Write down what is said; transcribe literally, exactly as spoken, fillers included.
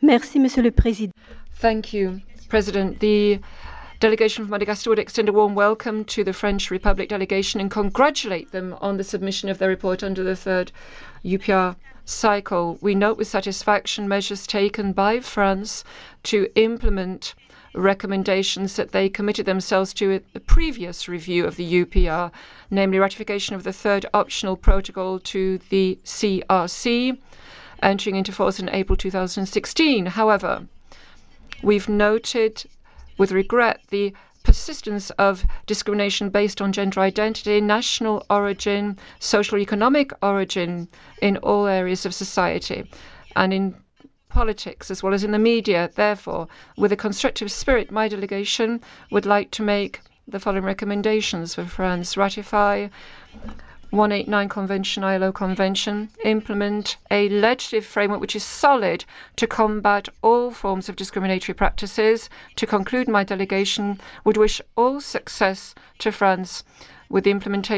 Merci, Monsieur le Président. Thank you, President. The delegation from Madagascar would extend a warm welcome to the French Republic delegation and congratulate them on the submission of their report under the third U P R cycle. We note with satisfaction measures taken by France to implement recommendations that they committed themselves to at the previous review of the U P R, namely ratification of the third optional protocol to the C R C, entering into force in April two thousand sixteen. However, we've noted with regret the persistence of discrimination based on gender identity, national origin, social economic origin in all areas of society and in politics as well as in the media. Therefore, with a constructive spirit, my delegation would like to make the following recommendations for France. Ratify one eighty-nine Convention, I L O Convention, implement a legislative framework which is solid to combat all forms of discriminatory practices. To conclude, my delegation would wish all success to France with the implementation